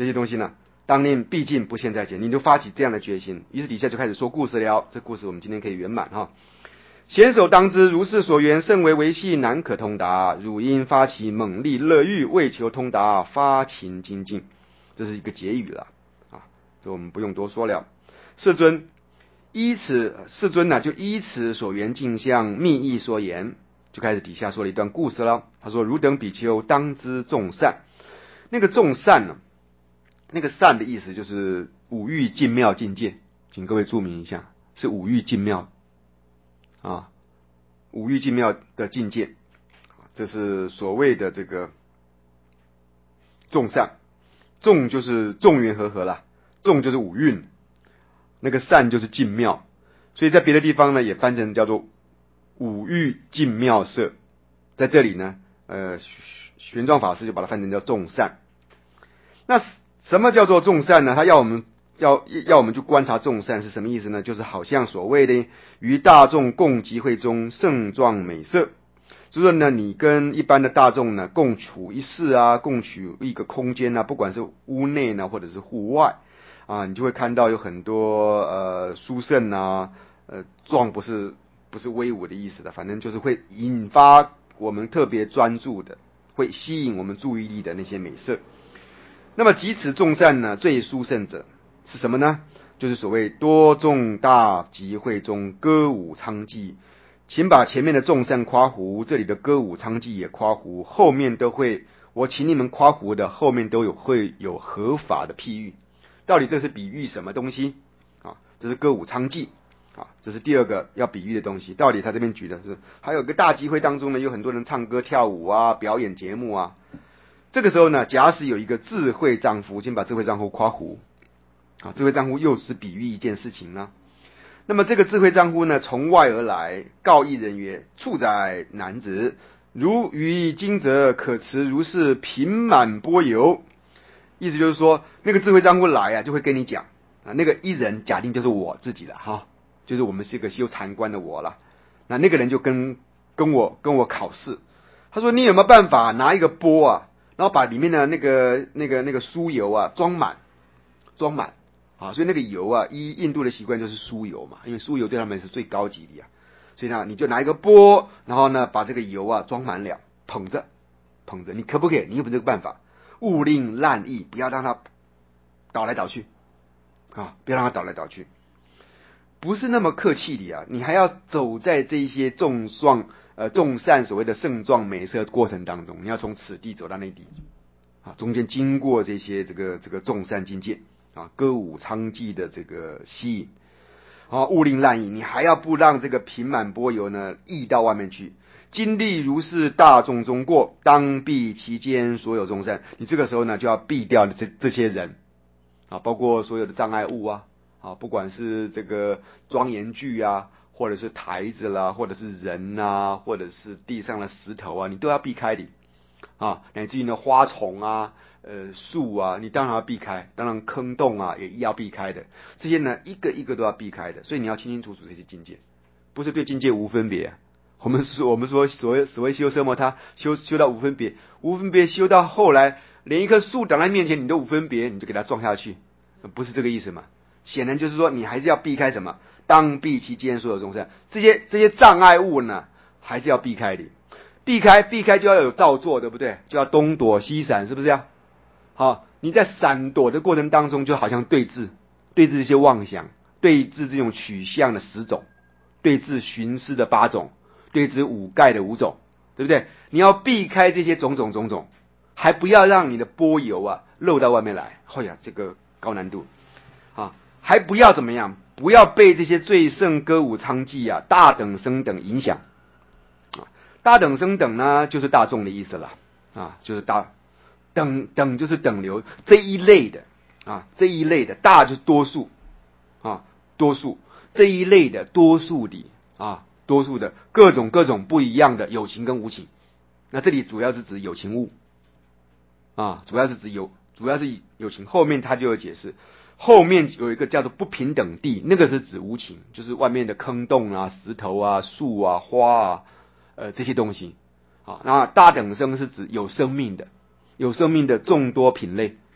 这些东西呢，当念毕竟不现在前，你就发起这样的决心。于是底下就开始说故事了。这故事我们今天可以圆满哈。贤首当知，如是所缘，甚为维系，难可通达。汝应发起猛力乐欲，为求通达，发勤精进。这是一个结语了啊，这我们不用多说了。世尊呢，就依此所缘镜像密意说言，就开始底下说了一段故事了。他说：汝等比丘当知众善。那个众善呢，那个善的意思就是五欲净妙境界，请各位注明一下，是五欲净妙啊，五欲净妙的境界，这是所谓的这个众善。众就是众缘和合啦，众就是五蕴，那个善就是净妙，所以在别的地方呢也翻成叫做五欲净妙色。在这里呢，玄奘法师就把它翻成叫众善。那什么叫做众善呢？他要我们去观察众善是什么意思呢？就是好像所谓的于大众共集会中盛壮美色，就是说呢，你跟一般的大众呢共处一室啊，共处一个空间啊，不管是屋内呢或者是户外啊，你就会看到有很多殊胜啊，壮不是威武的意思的，反正就是会引发我们特别专注的，会吸引我们注意力的那些美色。那么即此众善呢，最殊胜者是什么呢？就是所谓多众大集会中歌舞昌伎。请把前面的众善夸胡，这里的歌舞昌伎也夸胡，后面都会，我请你们夸胡的后面都会有合法的譬喻。到底这是比喻什么东西啊？这是歌舞昌伎啊，这是第二个要比喻的东西。到底他这边举的是，还有个大集会当中呢，有很多人唱歌跳舞啊，表演节目啊。这个时候呢，假使有一个智慧丈夫，先把智慧丈夫夸胡啊，智慧丈夫又是比喻一件事情呢。那么这个智慧丈夫呢，从外而来，告一人曰：处宰男子，如于今则可持如是品满钵油。意思就是说，那个智慧丈夫来啊，就会跟你讲啊，那个一人假定就是我自己了哈，就是我们是一个修禅观的我了。那个人就跟我考试，他说你有没有办法拿一个钵啊，然后把里面的那个酥油啊装满啊，所以那个油啊，依印度的习惯就是酥油嘛，因为酥油对他们是最高级的呀。所以呢，你就拿一个钵，然后呢，把这个油啊装满了，捧着，你可不可以？你有没有这个办法？勿令滥溢，不要让它倒来倒去啊，不要让它倒来倒去。不是那么客气的啊，你还要走在这些众善所谓的盛壮美色过程当中，你要从此地走到那地啊，中间经过这些这个众善境界啊，歌舞昌伎的这个吸引啊，勿令滥溢，你还要不让这个品满钵油呢溢到外面去。经历如是大众中过，当避其间所有众善。你这个时候呢，就要避掉这些人啊，包括所有的障碍物啊，不管是这个庄严具啊，或者是台子啦，或者是人啊，或者是地上的石头啊，你都要避开的啊，乃至于呢花丛啊、树啊，你当然要避开，当然坑洞啊也要避开的，这些呢一个一个都要避开的，所以你要清清楚楚这些境界，不是对境界无分别啊。我们说所谓修奢摩他修到无分别修到后来，连一棵树挡在面前你都无分别，你就给它撞下去，不是这个意思嘛？显然就是说，你还是要避开什么？当避其间所有众善，这些障碍物呢，还是要避开的。避开就要有造作，对不对？就要东躲西闪，是不是呀？好，你在闪躲的过程当中，就好像对峙一些妄想，对峙这种取向的10种，对峙寻思的8种，对峙五盖的5种，对不对？你要避开这些种种，还不要让你的钵油啊漏到外面来。哎呀，这个高难度啊！还不要怎么样？不要被这些最胜歌舞昌伎啊、大等生等影响啊。大等生等呢，就是大众的意思了啊，就是等就是等流这一类的啊，这一类的大就是多数啊，多数这一类的多数的啊，多数的各种不一样的有情跟无情。那这里主要是指有情物啊，主要是有情。后面他就有解释。后面有一个叫做不平等地，那个是指无情，就是外面的坑洞啊、石头啊、树啊、花啊，这些东西。那大等生是指有生命的众多品类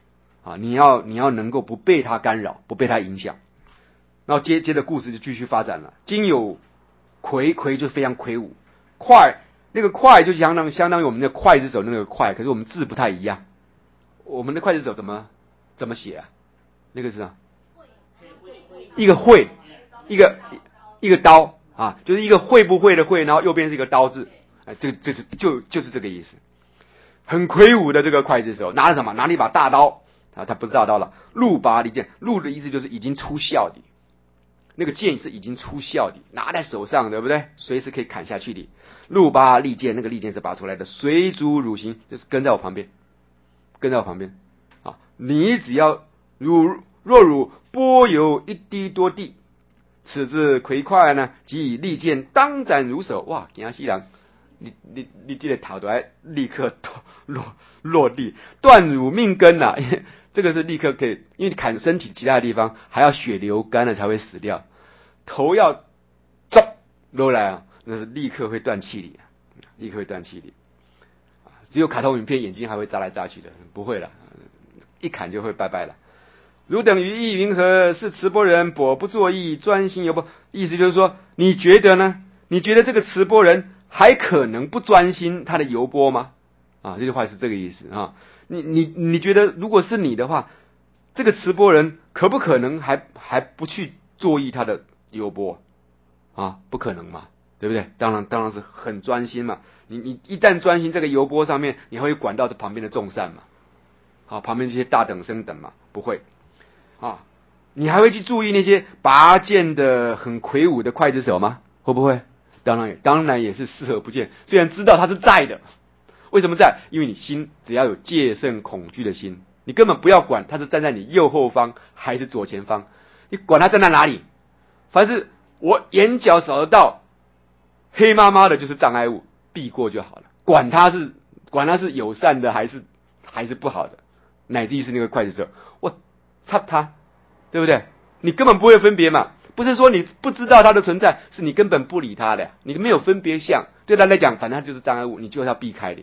啊，你要能够不被它干扰，不被它影响。然后接着故事就继续发展了。今有魁就非常魁梧，快那个快就相当于我们的刽子手那个快，可是我们字不太一样。我们的刽子手怎么写啊？那个是啊，一个会，一个刀啊，就是一个会不会的会，然后右边是一个刀字，就是这个意思。很魁梧的这个刽子手拿了什么？拿了一把大刀啊，他不是大刀了，鹿拔利剑。鹿的意思就是已经出鞘的。那个剑是已经出鞘的，拿在手上，对不对？随时可以砍下去的。鹿拔利剑，那个利剑是拔出来的。随足汝行，就是跟在我旁边啊！你只要若汝拨有一滴多地，此之魁快呢，即以利剑当斩如手。哇，惊死人！你这个头都来立刻落地，断汝命根呐！这个是立刻可以，因为你砍身体其他的地方还要血流干了才会死掉，头要落来啊，那是立刻会断气力，只有卡通影片眼睛还会眨来眨去的，不会了，一砍就会拜拜了。汝等于意云何？是持钵人跛不作意，专心游钵。意思就是说，你觉得呢？你觉得这个持钵人还可能不专心他的游钵吗？啊，这句话是这个意思啊。你觉得如果是你的话，这个持钵人可不可能还不去作意他的游钵啊？不可能嘛，对不对？当然是很专心嘛。你一旦专心这个游钵上面，你还会管到这旁边的众善嘛？好，旁边这些大等生等嘛，不会啊。你还会去注意那些拔剑的很魁梧的刽子手吗？会不会？当然也是视而不见。虽然知道他是在的。为什么在？因为你心只要有戒慎恐惧的心，你根本不要管他是站在你右后方还是左前方，你管他站在哪里，凡是我眼角扫得到黑麻麻的就是障碍物，避过就好了。管他是友善的还是不好的，乃至于是那个刽子手，我插他，对不对？你根本不会分别嘛。不是说你不知道他的存在，是你根本不理他的，你没有分别相，对他来讲反正他就是障碍物，你就要避开的。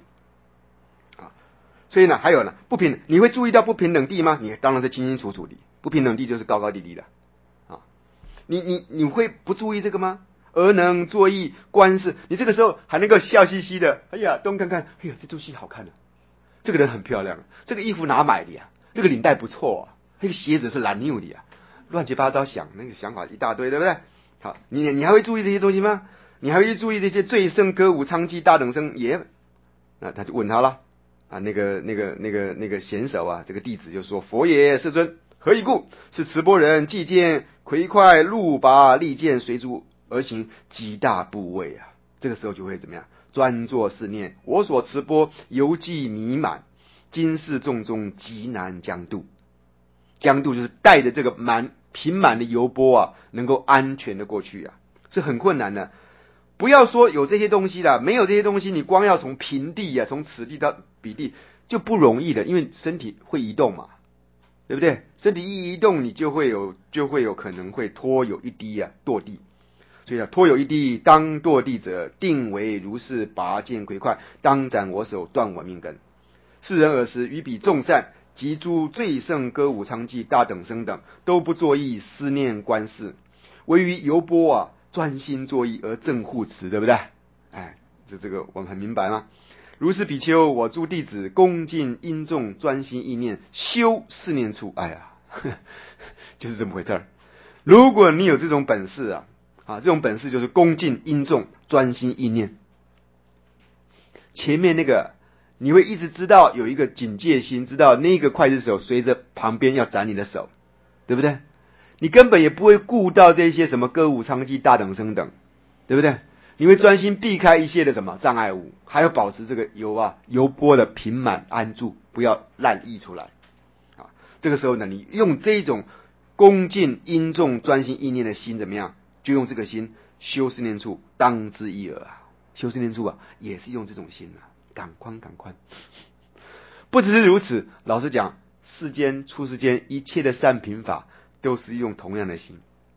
所以呢，还有呢，不平等，你会注意到不平等地吗？你当然是清清楚楚的，不平等地就是高高低低的啊。你会不注意这个吗？而能作意观视，你这个时候还能够笑嘻嘻的，哎呀，东看看，哎呀，这出戏好看啊，这个人很漂亮，这个衣服哪买的呀？这个领带不错啊，这个鞋子是蓝牛的呀，乱七八糟想，那个想法一大堆，对不对？好，你还会注意这些东西吗？你还会去注意这些醉圣歌舞娼妓大等生也？那他就问他了。啊，那个贤手啊，这个弟子就说：“佛也，世尊，何以故？是持钵人既见魁快鹿拔利剑随逐而行，极大部位啊。”这个时候就会怎么样？专作是念：我所持钵犹记弥满，今世众中极难将度。将度就是带着这个平满的油钵啊，能够安全的过去啊，是很困难的。不要说有这些东西啦，没有这些东西，你光要从平地啊，从此地到彼地就不容易的，因为身体会移动嘛，对不对？身体一移动，你就会有可能会脱有一滴啊，堕地。所以啊，脱有一滴当堕地者，定为如是拔剑魁快，当斩我手，断我命根。世人尔时于彼众善及诸最胜歌舞娼妓大等生等，都不作意思念观视，唯于游钵啊。专心作意而正护持，对不对？哎，这个我们很明白吗？如是比丘，我诸弟子恭敬殷重，专心意念，修四念处。哎呀，就是这么回事儿。如果你有这种本事啊，这种本事就是恭敬殷重，专心意念。前面那个你会一直知道有一个警戒心，知道那个刽子手随着旁边要斩你的手，对不对？你根本也不会顾到这些什么歌舞娼妓大等生等，对不对？你会专心避开一切的什么障碍物，还要保持这个油钵的平满安住，不要滥溢出来啊。这个时候呢，你用这种恭敬殷重专心意念的心怎么样？就用这个心修四念处，当之一耳啊。修四念处啊，也是用这种心啊，赶快。不只是如此，老实讲，出世间一切的善品法。都是用同样的心，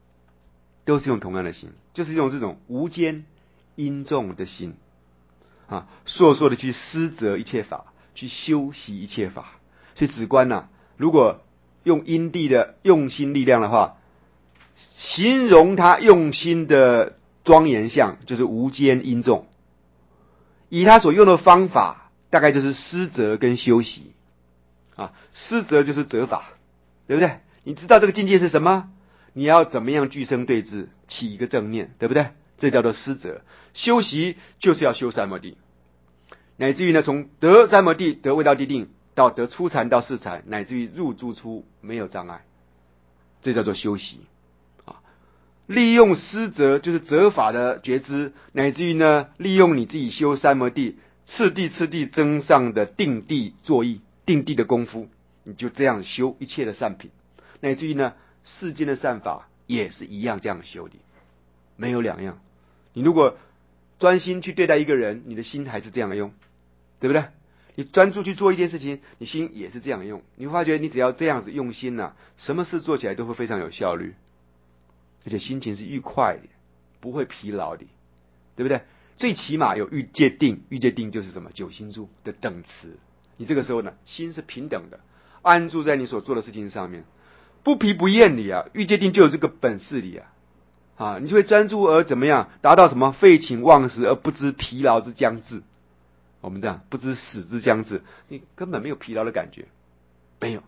就是用这种无间殷重的心啊，烁烁的去施择一切法，去修习一切法。所以止观如果用因地的用心力量的话，形容他用心的庄严相就是无间因重，以他所用的方法大概就是思责跟修习啊。思责就是责法，对不对？你知道这个境界是什么，你要怎么样俱生对治，起一个正念，对不对？这叫做思责。修习就是要修三摩地，乃至于呢，从得三摩地得未到地定，到得初禅到四禅，乃至于入诸出没有障碍，这叫做修习啊。利用思责就是责法的觉知，乃至于呢，利用你自己修三摩地次第增上的定地作意，定地的功夫，你就这样修一切的善品，乃至于呢，世间的善法也是一样这样修的，没有两样。你如果专心去对待一个人，你的心还是这样用，对不对？你专注去做一件事情，你心也是这样用。你会发觉，你只要这样子用心啊，什么事做起来都会非常有效率，而且心情是愉快的，不会疲劳的，对不对？最起码有欲界定，欲界定就是什么？九心住的等持。你这个时候呢，心是平等的，安住在你所做的事情上面，不疲不厌的啊。欲界定就有这个本事的啊，你就会专注而怎么样达到什么废寝忘食而不知疲劳之将至。我们这样不知死之将至，你根本没有疲劳的感觉，没有。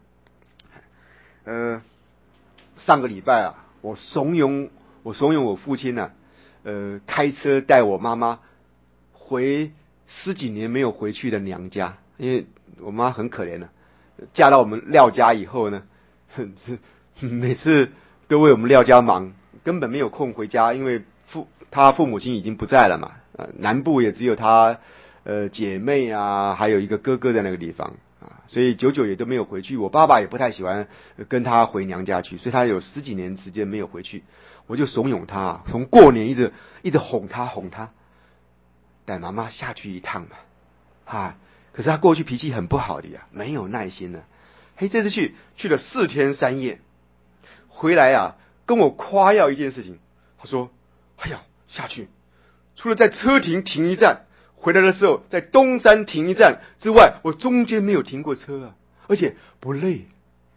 上个礼拜啊，我怂恿我父亲呢，开车带我妈妈回10几年没有回去的娘家，因为我妈很可怜的，嫁到我们廖家以后呢，每次都为我们廖家忙，根本没有空回家，因为他父母亲已经不在了嘛，南部也只有他姐妹啊，还有一个哥哥在那个地方啊，所以久久也都没有回去。我爸爸也不太喜欢跟他回娘家去，所以他有10几年时间没有回去。我就怂恿他，从过年一直哄他，带妈妈下去一趟嘛，可是他过去脾气很不好的呀，没有耐心了。这次去了4天3夜，回来啊，跟我夸耀一件事情，他说：“哎呀，下去除了在车亭停一站，回来的时候在东山停一站之外，我中间没有停过车啊，而且不累。”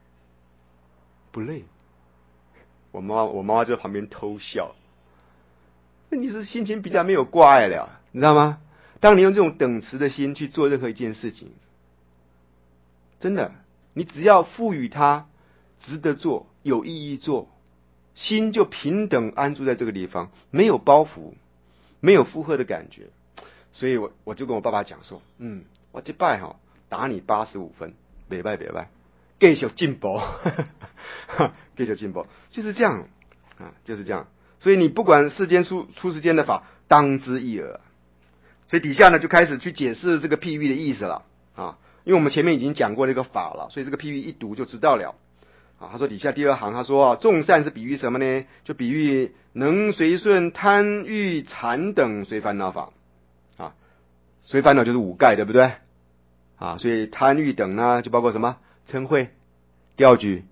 我妈妈就在旁边偷笑。那你是心情比较没有挂碍了，你知道吗？当你用这种等持的心去做任何一件事情，真的，你只要赋予它值得做、有意义做，心就平等安住在这个地方，没有包袱，没有负荷的感觉。所以我就跟我爸爸讲说，我这拜打你85分，别拜，继续进步，继续进步，就是这样啊，就是这样。所以你不管世间出世间的法，当知一耳。所以底下呢就开始去解释这个譬喻的意思了啊，因为我们前面已经讲过那个法了，所以这个譬喻一读就知道了啊。他说底下第2行，他说众善是比喻什么呢？就比喻能随顺贪欲禅等随烦恼法啊，随烦恼就是五盖，对不对啊？所以贪欲等呢就包括什么？嗔恚、掉举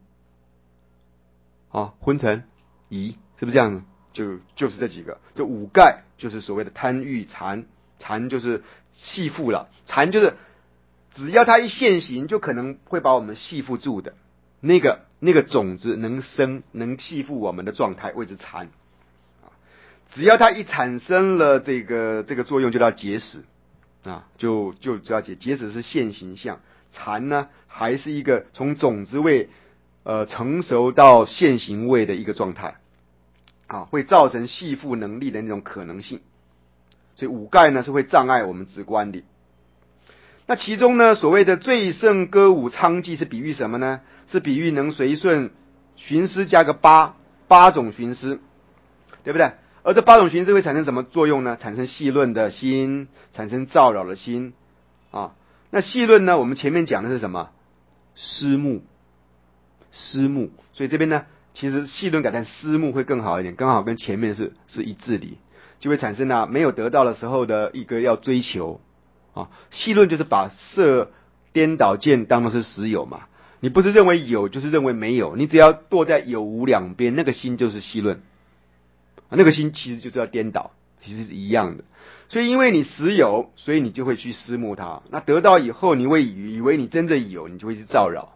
昏沉、疑，是不是这样？就是这几个，这五盖就是所谓的贪欲禅，禅就是系缚了，禅就是只要它一现行，就可能会把我们系缚住的那个种子能生能系缚我们的状态，谓之禅。只要它一产生了这个作用，就叫结使啊，就要结使是现行相，禅呢还是一个从种子位成熟到现行位的一个状态啊，会造成系缚能力的那种可能性。所以五盖呢是会障碍我们直观的。那其中呢，所谓的最胜歌舞昌伎是比喻什么呢？是比喻能随顺寻思加个八种寻思，对不对？而这8种寻思会产生什么作用呢？产生细论的心，产生躁扰的心啊。那细论呢，我们前面讲的是什么？思慕，所以这边呢，其实细论改成思慕会更好一点，刚好跟前面是一致的，就会产生没有得到的时候的一个要追求啊。细论就是把色颠倒见当作是实有嘛，你不是认为有就是认为没有，你只要堕在有无两边，那个心就是细论，那个心其实就是要颠倒，其实是一样的。所以因为你实有，所以你就会去思慕它，那得到以后你会以为你真正有，你就会去造扰，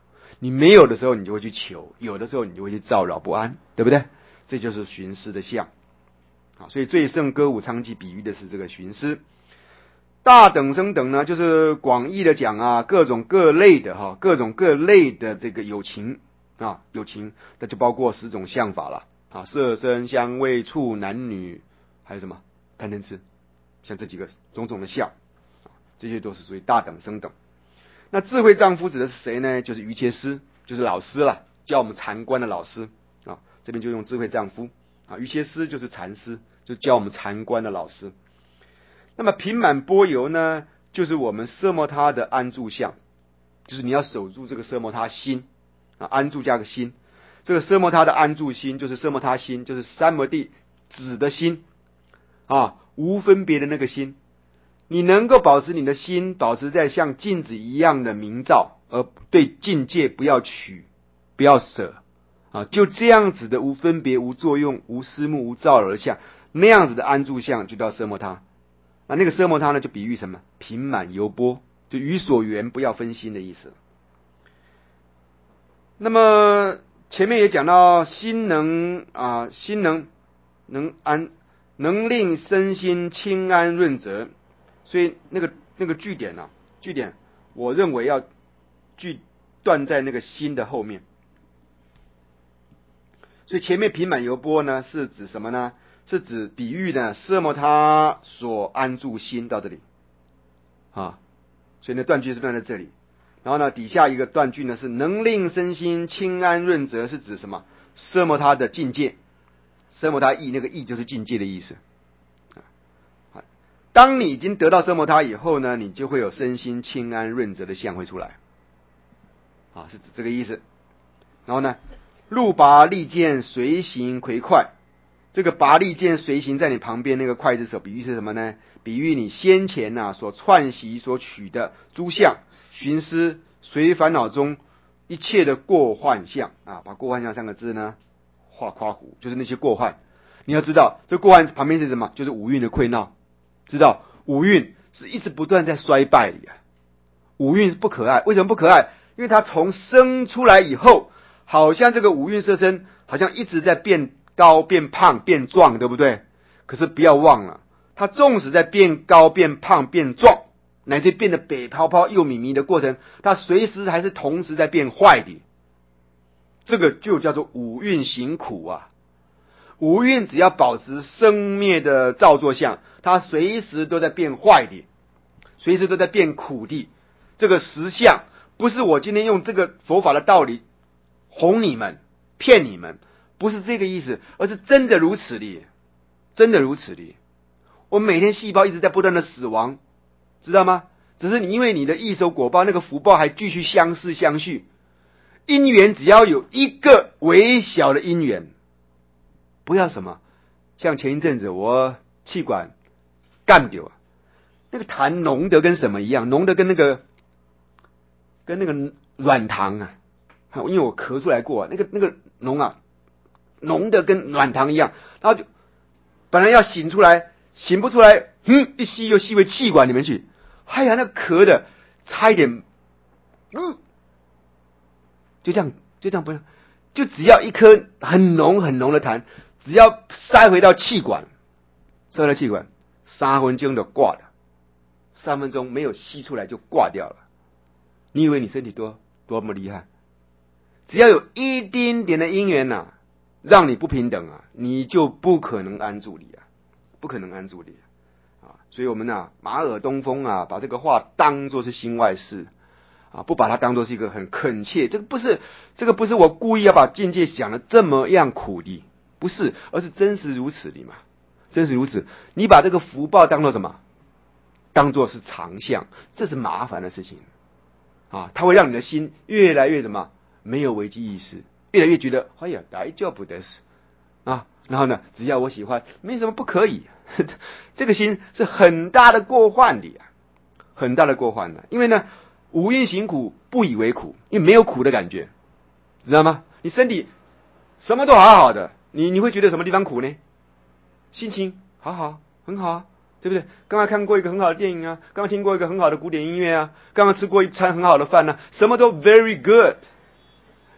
你没有的时候，你就会去求；有的时候，你就会去躁扰不安，对不对？这就是寻思的相。好，所以最胜歌舞苍伎比喻的是这个寻思。大等生等呢，就是广义的讲啊，各种各类的这个有情啊，有情，那就包括10种相法了啊，色声香味触男女，还有什么贪嗔痴，像这几个种种的相，这些都是属于大等生等。那智慧丈夫指的是谁呢？就是瑜伽师，就是老师了，教我们禅观的老师啊。这边就用智慧丈夫啊，瑜伽师就是禅师，就教我们禅观的老师。那么平满波游呢，就是我们奢摩他的安住相，就是你要守住这个奢摩他心啊，安住加个心。这个奢摩他的安住心，就是奢摩他心，就是三摩地止的心啊，无分别的那个心。你能够保持你的心保持在像镜子一样的明照，而对境界不要取，不要舍啊，就这样子的无分别、无作用、无思目、无躁扰的相，那样子的安住相就叫奢摩他。那个奢摩他呢，就比喻什么？平满游波，就于所缘不要分心的意思。那么前面也讲到心能令身心清安润泽。所以那个句点啊，句点我认为要句断在那个心的后面。所以前面平满游波呢，是指什么呢？是指比喻呢奢摩他所安住心到这里啊。所以呢断句是断在这里。然后呢底下一个断句呢是能令身心清安润泽，是指什么？奢摩他的境界。奢摩他意，那个意就是境界的意思。当你已经得到奢摩他以后呢，你就会有身心清安润泽的相会出来啊，是指这个意思。然后呢，路拔利剑随行魁快，这个拔利剑随行在你旁边那个刽子手，比喻是什么呢？比喻你先前所串习所取的诸相寻思随烦恼中一切的过患相啊，把过患相3个字呢画括弧，就是那些过患。你要知道这过患旁边是什么？就是五蕴的溃闹。知道五蕴是一直不断在衰败里啊，五蕴是不可爱。为什么不可爱？因为它从生出来以后，好像这个五蕴色身好像一直在变高、变胖、变壮，对不对？可是不要忘了，它纵使在变高、变胖、变壮，乃至变得北泡泡又米米的过程，它随时还是同时在变坏的。这个就叫做五蕴行苦啊。五蕴只要保持生灭的造作相，它随时都在变坏的，随时都在变苦的。这个实相不是我今天用这个佛法的道理哄你们、骗你们，不是这个意思，而是真的如此的，真的如此的。我们每天细胞一直在不断的死亡，知道吗？只是因为你的一手果报，那个福报还继续相似相续。因缘只要有一个微小的因缘，不要什么，像前一阵子我气管干掉，那个痰浓得跟什么一样，浓得跟那个软糖啊，因为我咳出来过，那个浓啊，浓得跟软糖一样，然后就本来要擤出来，擤不出来，一吸又吸回气管里面去，哎呀，那咳的差一点，就这样不，就只要一颗很浓很浓的痰。只要塞回到气管，3分钟就挂了，3分钟没有吸出来就挂掉了。你以为你身体多么厉害？只要有一丁点的因缘让你不平等你就不可能安住理不可能安住理所以我们马耳东风把这个话当作是心外事不把它当作是一个很恳切。这个不是我故意要把境界讲的这么样苦的。不是，而是真实如此的嘛，真实如此。你把这个福报当作什么？当作是常相，这是麻烦的事情它会让你的心越来越什么？没有危机意识，越来越觉得哎呀，大丈夫です然后呢，只要我喜欢，没什么不可以。这个心是很大的过患的很大的过患的。因为呢，五蕴行苦不以为苦，因为没有苦的感觉，知道吗？你身体什么都好好的。你会觉得什么地方苦呢？心情好很好对不对？刚刚看过一个很好的电影刚刚听过一个很好的古典音乐刚刚吃过一餐很好的饭什么都 very good，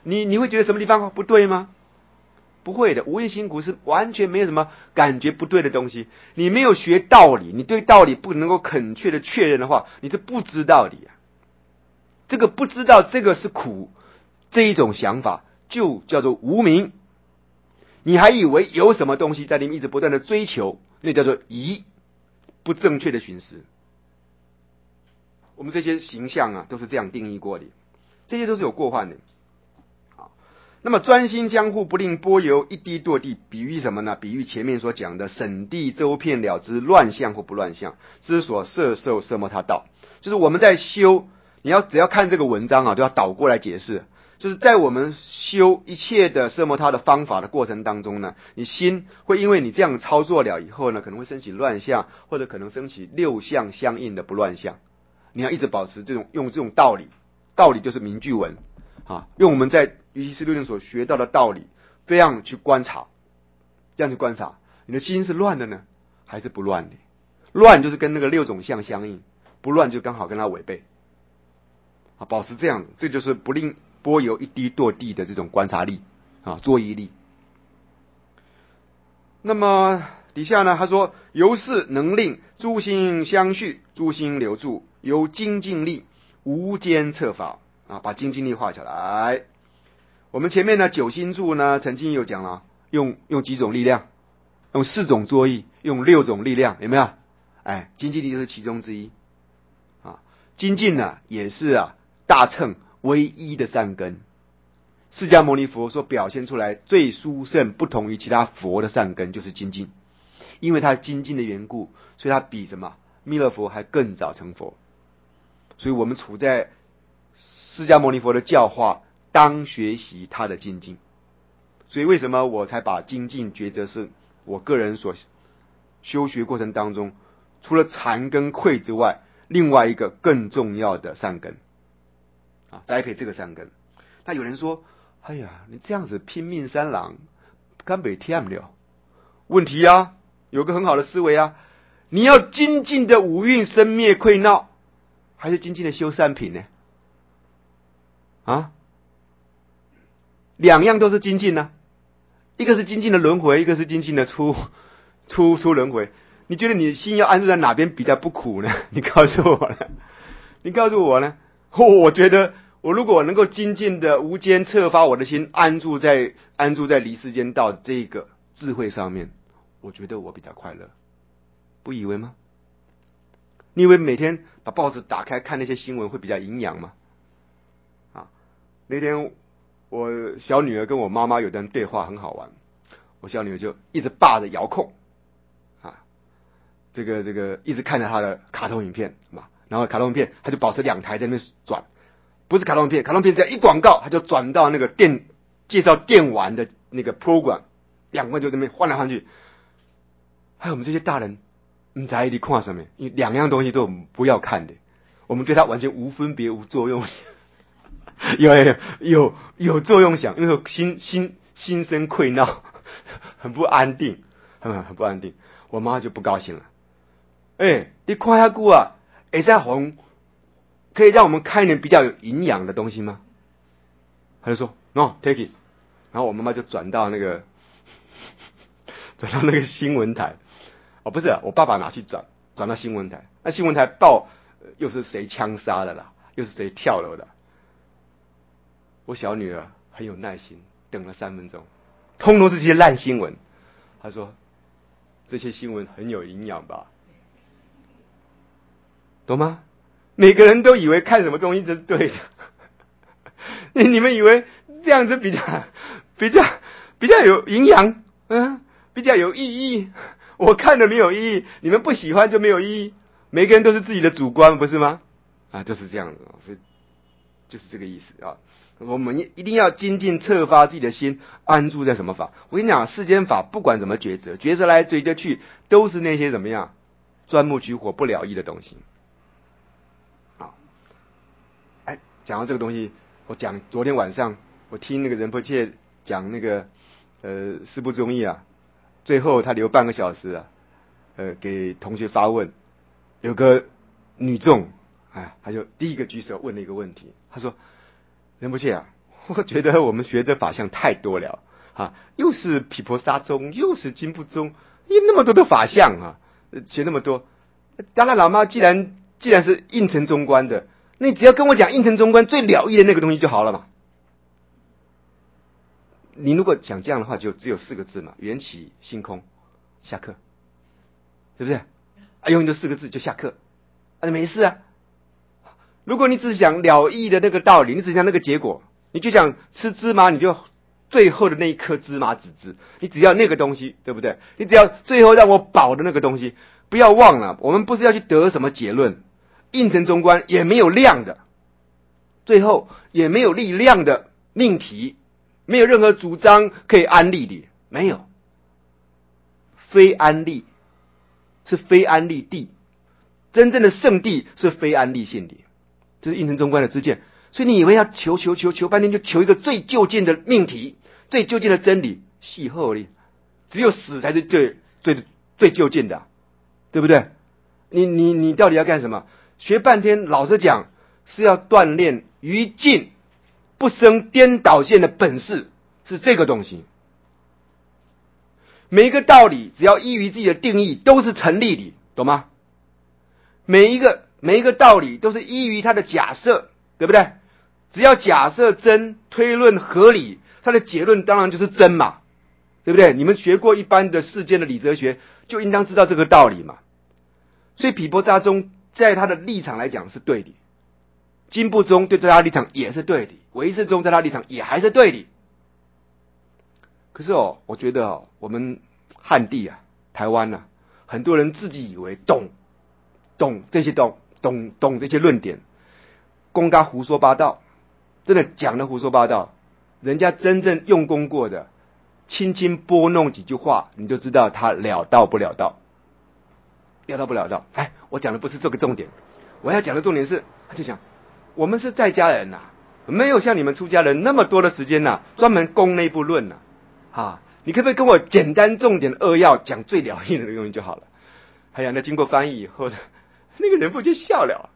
你会觉得什么地方不对吗？不会的，无印心苦是完全没有什么感觉不对的东西。你没有学道理，你对道理不能够恳切的确认的话，你是不知道理啊。这个不知道这个是苦，这一种想法就叫做无明。你还以为有什么东西在里面一直不断的追求，那叫做疑，不正确的寻思。我们这些形象啊，都是这样定义过的，这些都是有过患的。那么专心将护，不令波游一滴堕地，比喻什么呢？比喻前面所讲的审地周遍了之乱象或不乱象，之所摄受摄摩他道。就是我们在修，只要看这个文章啊，都要倒过来解释。就是在我们修一切的摄摩他的方法的过程当中呢，你心会因为你这样操作了以后呢，可能会升起乱象，或者可能升起六相相应的不乱象。你要一直保持用这种道理，道理就是名句文啊，用我们在于其事论所学到的道理，这样去观察，你的心是乱的呢，还是不乱的？乱就是跟那个六种相相应，不乱就刚好跟它违背啊，保持这样，这就是不令波游一滴堕地的这种观察力啊，作意力。那么底下呢，他说由是能令诸心相续，诸心留住，由精进力无间测法啊，把精进力画起来。我们前面呢九心柱呢曾经有讲了，用几种力量，用4种作意，用6种力量，有没有？精进力就是其中之一啊。精进呢也是大乘唯一的善根。释迦牟尼佛所表现出来最殊胜，不同于其他佛的善根，就是精进。因为他精进的缘故，所以他比什么弥勒佛还更早成佛。所以我们处在释迦牟尼佛的教化，当学习他的精进。所以为什么我才把精进抉择是我个人所修学过程当中，除了禅跟慧之外，另外一个更重要的善根啊，栽培这个善根。那有人说，哎呀，你这样子拼命三郎，根本听不了。问题啊，有个很好的思维啊，你要精进的五蕴生灭溃闹，还是精进的修善品呢？啊，两样都是精进呢，一个是精进的轮回，一个是精进的出轮回。你觉得你心要安住在哪边比较不苦呢？你告诉我呢？我觉得我如果能够精进的无间策发我的心，安住在离世间道这个智慧上面，我觉得我比较快乐，不以为吗？你以为每天把报纸打开看那些新闻会比较营养吗？那天我小女儿跟我妈妈有段对话很好玩，我小女儿就一直霸着遥控这个一直看着她的卡通影片嘛，然后卡通影片她就保持2台在那边转，不是卡通影片只要一广告，她就转到那个介绍电玩的那个 program， 2个就在那边换来换去。还有我们这些大人不知道你看什么，因为2样东西都不要看的，我们对它完全无分别无作用。有作用想，因为心生溃闹，很不安定，很不安定。我妈就不高兴了。你看下久啊，会使红可以让我们看一点比较有营养的东西吗？他就说 No take it， 然后我妈妈就转到那个新闻台。不是我爸爸拿去转到新闻台，那新闻台报又是谁枪杀的啦，又是谁跳楼的。我小女儿很有耐心，等了3分钟，通通是这些烂新闻。她说这些新闻很有营养吧，懂吗？每个人都以为看什么东西是对的。你们以为这样子比较有营养，比较有意义。我看了没有意义，你们不喜欢就没有意义。每个人都是自己的主观，不是吗？就是这样子，所以就是这个意思啊。我们一定要精进策发自己的心，安住在什么法？我跟你讲，世间法不管怎么抉择来抉择去，都是那些怎么样钻木取火不了义的东西。好，讲到这个东西，我讲昨天晚上我听那个仁波切讲那个四部宗义最后他留半个小时给同学发问，有个女众他就第一个举手问了一个问题，他说仁波切我觉得我们学的法相太多了啊，又是毗婆沙宗，又是金部宗，那么多的法相啊，学那么多。达赖喇嘛既然是应成中观的，那你只要跟我讲应成中观最了义的那个东西就好了嘛。你如果想这样的话，就只有4个字嘛，缘起性空，下课，对不对？用这4个字就下课，没事啊。如果你只想了义的那个道理，你只想那个结果，你就想吃芝麻，你就最后的那一颗芝麻籽汁，你只要那个东西，对不对？你只要最后让我饱的那个东西，不要忘了，我们不是要去得什么结论，应成中观也没有量的，最后也没有力量的命题，没有任何主张可以安立的，没有，非安立，是非安立地，真正的圣地是非安立性的，这是应成中观的知见。所以你以为要求半天，就求一个最究竟的命题，最究竟的真理，戏后哩，只有死才是最究竟的，对不对？你到底要干什么？学半天，老实讲是要锻炼于境不生颠倒线的本事，是这个东西。每一个道理只要依于自己的定义都是成立的，懂吗？每一个道理都是依于它的假设，对不对？只要假设真，推论合理，它的结论当然就是真嘛，对不对？你们学过一般的世间的理哲学，就应当知道这个道理嘛。所以毗婆沙宗在他的立场来讲是对的，金部宗对在他的立场也是对的，唯识宗在他的立场也还是对的。可是我觉得我们汉地啊，台湾啊，很多人自己以为懂这些懂这些论点，公家胡说八道，真的讲的胡说八道。人家真正用功过的，轻轻拨弄几句话，你就知道他了道不了道，了道不了道。我讲的不是这个重点，我要讲的重点是，他就讲我们是在家人呐，没有像你们出家人那么多的时间呐，专门攻那部论呐。你可不可以跟我简单重点扼要讲最了义的东西就好了？那经过翻译以后呢，那个人不就笑了，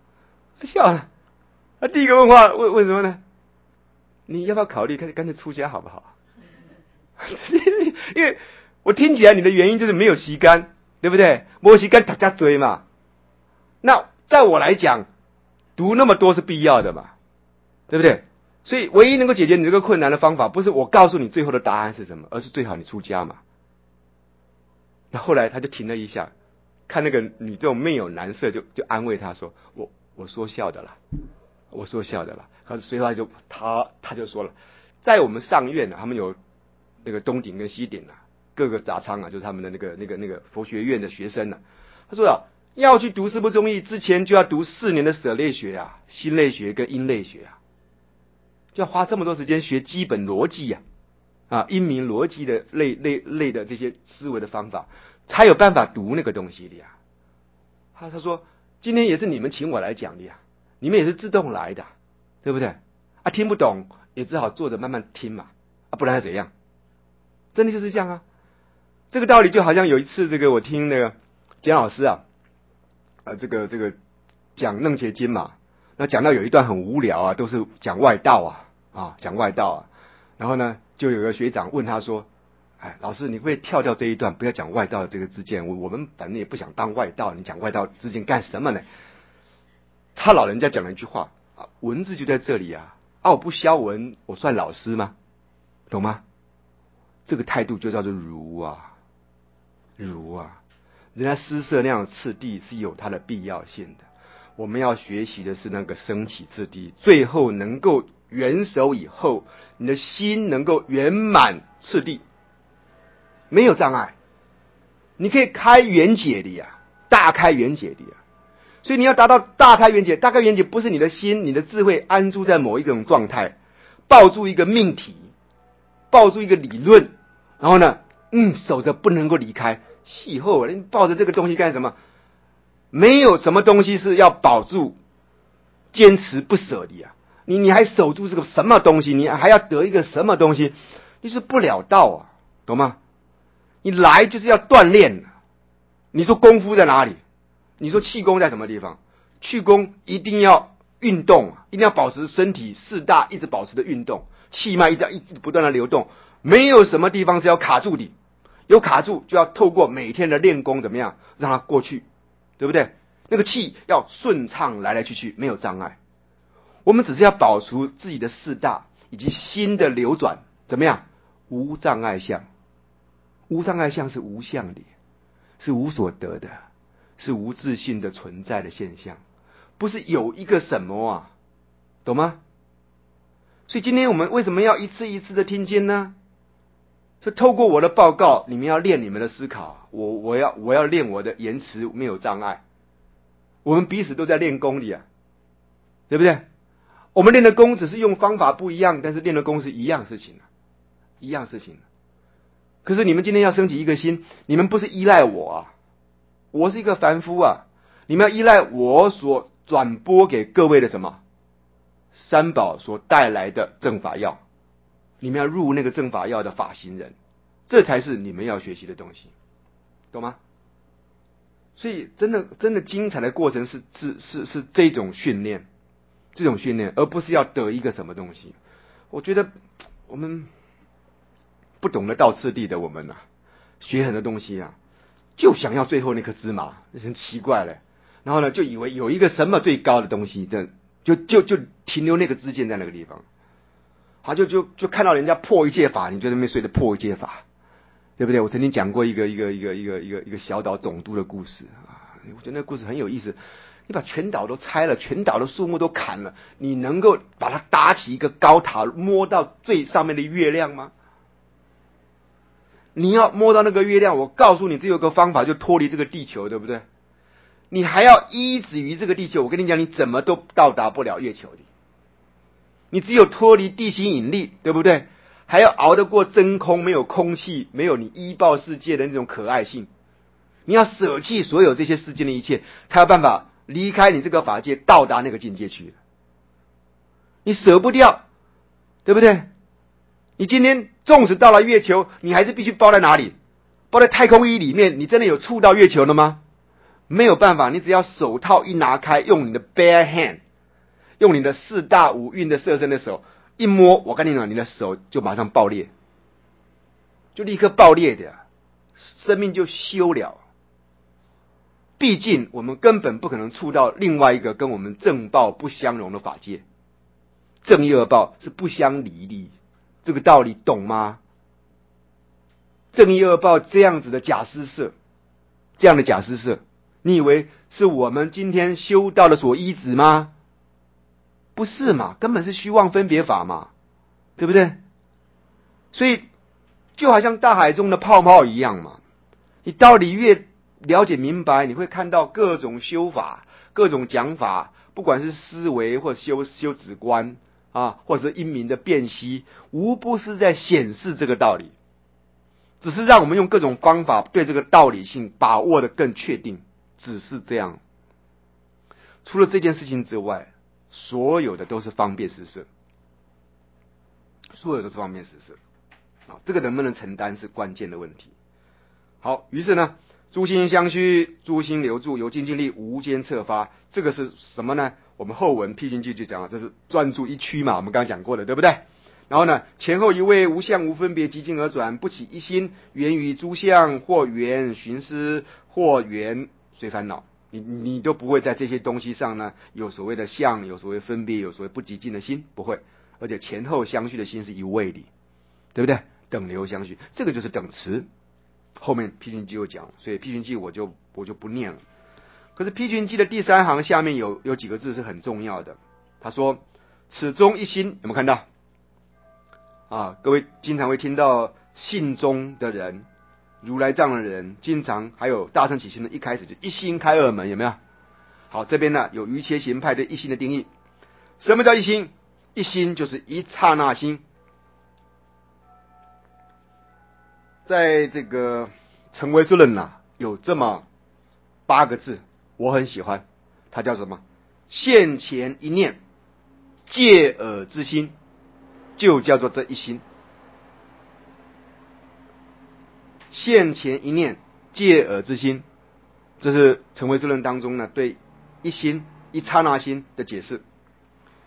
第一个问话问什么呢？你要不要考虑干脆出家好不好？因为我听起来你的原因就是没有习干，对不对？没有习干大家追嘛。那在我来讲，读那么多是必要的嘛，对不对？所以唯一能够解决你这个困难的方法，不是我告诉你最后的答案是什么，而是最好你出家嘛。那后来他就停了一下，看那个女这种面有难色，就安慰他说：“我说笑的啦，我说笑的啦。”可是随后他就说了，在我们上院他们有那个东鼎跟西鼎各个杂仓就是他们的那个佛学院的学生他说要去读四部宗义之前，就要读4年的舍类学心类学跟因类学就要花这么多时间学基本逻辑因明逻辑的类的这些思维的方法，才有办法读那个东西的他说今天也是你们请我来讲的你们也是自动来的，对不对？听不懂也只好坐着慢慢听嘛，不然怎样？真的就是这样这个道理就好像有一次我听那个简老师这个讲楞伽经嘛，那讲到有一段很无聊都是讲外道讲外道然后呢就有个学长问他说：“老师，你会不会跳掉这一段，不要讲外道的这个知见？我们反正也不想当外道，你讲外道知见干什么呢？”他老人家讲了一句话文字就在这里我不消文，我算老师吗？懂吗？这个态度就叫做儒人家诗社那样的次第是有它的必要性的。我们要学习的是那个升起次第，最后能够圆熟以后，你的心能够圆满次第，没有障碍，你可以开圆解的大开圆解的所以你要达到大开圆解，大开圆解不是你的心你的智慧安住在某一种状态，抱住一个命题，抱住一个理论，然后呢守着不能够离开。戏后你抱着这个东西干什么？没有什么东西是要保住坚持不舍的你还守住这个什么东西，你还要得一个什么东西，你是不了道懂吗？你来就是要锻炼你说功夫在哪里？你说气功在什么地方？气功一定要运动，一定要保持身体4大一直保持的运动， 气脉一直不断的流动，没有什么地方是要卡住的，有卡住就要透过每天的练功怎么样让它过去，对不对？那个气要顺畅来来去去，没有障碍。我们只是要保持自己的四大以及心的流转，怎么样？无障碍相。无障碍相是无相的，是无所得的，是无自性的存在的现象，不是有一个什么啊，懂吗？所以今天我们为什么要一次一次的听经呢？是透过我的报告，你们要练你们的思考，我要练我的言辞没有障碍。我们彼此都在练功的啊，对不对？我们练的功只是用方法不一样，但是练的功是一样事情，一样事情。可是你们今天要升起一个心，你们不是依赖我啊，我是一个凡夫啊，你们要依赖我所转播给各位的什么三宝所带来的正法药，你们要入那个正法药的法行人，这才是你们要学习的东西，懂吗？所以真的精彩的过程是这种训练，而不是要得一个什么东西。我觉得我们不懂得道次第的我们啊，学很多东西啊，就想要最后那颗芝麻，那真奇怪了。然后呢，就以为有一个什么最高的东西，就停留那个知见在那个地方。好，就看到人家破一切法，你就在那边随着破一切法，对不对？我曾经讲过一个小岛总督的故事啊，我觉得那个故事很有意思。你把全岛都拆了，全岛的树木都砍了，你能够把它搭起一个高塔，摸到最上面的月亮吗？你要摸到那个月亮，我告诉你，只有一个方法，就脱离这个地球，对不对？你还要依止于这个地球，我跟你讲，你怎么都到达不了月球的。你只有脱离地心引力，对不对？还要熬得过真空，没有空气，没有你依报世界的那种可爱性。你要舍弃所有这些世间的一切，才有办法离开你这个法界，到达那个境界去。你舍不掉，对不对？你今天纵使到了月球，你还是必须包在哪里？包在太空衣里面。你真的有触到月球了吗？没有办法，你只要手套一拿开，用你的 bare hand， 用你的四大五蕴的色身的手一摸，我跟你讲，你的手就马上爆裂，就立刻爆裂的，生命就休了。毕竟我们根本不可能触到另外一个跟我们正报不相容的法界，正业恶报是不相离的，这个道理懂吗？正业恶报这样子的假施设，这样的假施设，你以为是我们今天修道的所依止吗？不是嘛，根本是虚妄分别法嘛，对不对？所以就好像大海中的泡泡一样嘛，你道理越了解明白，你会看到各种修法，各种讲法，不管是思维或修止观啊，或者是因明的辨析，无不是在显示这个道理，只是让我们用各种方法对这个道理性把握的更确定，只是这样。除了这件事情之外，所有的都是方便施设，所有都是方便施设啊，这个能不能承担是关键的问题。好，于是呢，诸心相续，诸心留住，由精进力无间策发，这个是什么呢？我们后文辟经记就讲了，这是专注一区嘛，我们刚刚讲过的，对不对？然后呢，前后一位，无相无分别，即进而转，不起一心，源于诸相，或缘寻思，或缘随烦恼。你都不会在这些东西上呢，有所谓的相，有所谓分别，有所谓不极尽的心，不会。而且前后相续的心是一位的，对不对？等流相续，这个就是等持。后面批群记有讲，所以批群记我就不念了。可是批群记的第三行下面有几个字是很重要的，他说：“此中一心”，有没有看到？啊，各位经常会听到信中的人、如来藏的人，经常还有大乘起信的，一开始就一心开二门，有没有？好，这边呢有瑜伽行派对一心的定义。什么叫一心？一心就是一刹那心。在这个成唯识论有这么8个字，我很喜欢，它叫什么？现前一念，借耳之心，就叫做这一心。现前一念，借耳之心，这是成唯识论当中呢对一心、一刹那心的解释。